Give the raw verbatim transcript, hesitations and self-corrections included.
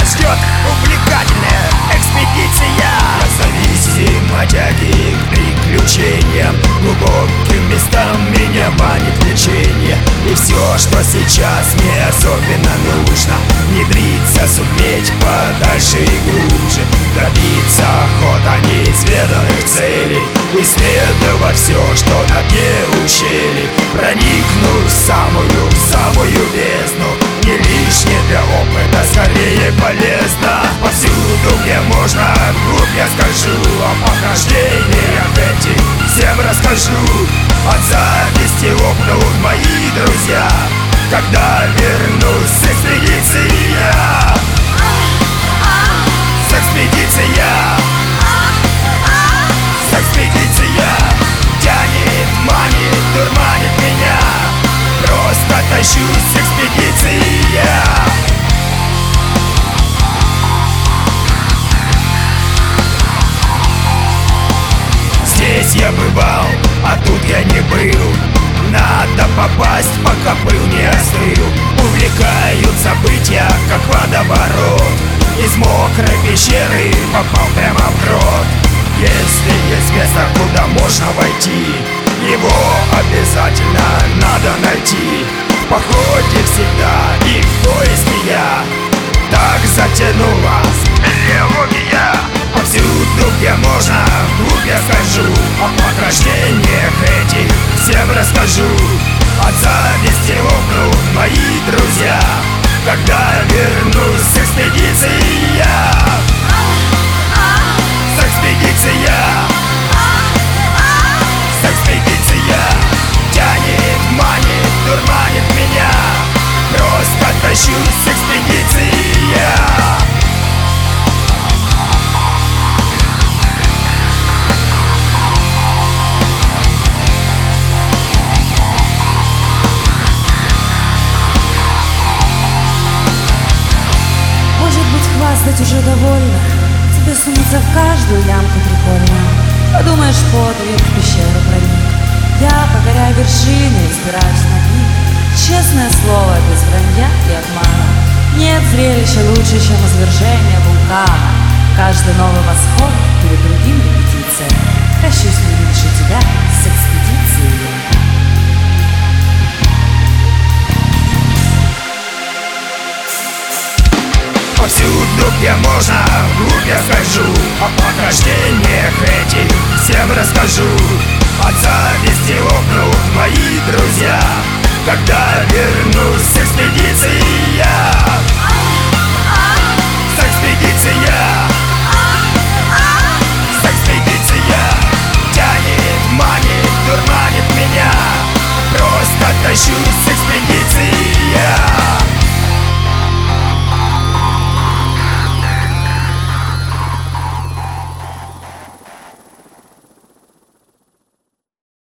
нас ждет увлекательная экспедиция. Независим от тяги к приключениям, глубоким местам меня манит лечение. И все, что сейчас мне особенно нужно, внедриться, суметь подальше и глубже, добиться охота неизведанных целей, исследовать все, что на дне ущелий, проникнув в самую, самую бездну. Не лишнее для опыта, скорее полезно. Повсюду, где можно, вглубь я скажу о похождениях этих, всем расскажу. От зависти лопнут мои друзья, когда вернусь с экспедиции я. С экспедиции я. С экспедиции я. Тянет, манит, дурманит меня, просто тащусь с экспедиции я. Здесь я бывал, а тут я не был. Надо попасть, пока пыл не остыл. Увлекают события, как водоворот. Из мокрой пещеры попал прямо в рот. Если есть место, куда можно войти, его обязательно надо найти. В походе всегда и в поиске я. Так затянулась биология. Повсюду, где можно, вглубь я скажу о похождениях этих, всем расскажу. От зависти лопнут мои друзья, когда вернусь с экспедиции я. С экспедиции я. С экспедиции я. Тянет, манит, дурманит меня, просто тащусь с экспедиции я. Хвастать уже довольно, тебе сунуться в каждую ямку прикольно. Подумаешь, подвиг в пещеру проник. Я покоряю вершины и взбираюсь на них. Честное слово, без вранья и обмана. Нет зрелища лучше, чем извержение вулкана. Каждый новый восход перед другим репетиция. Тащусь не меньше тебя с экспедицией. Повсюду, где можно, вглубь я скажу о похождениях этих, всем расскажу. От зависти лопнут мои друзья, когда вернусь с экспедиции я.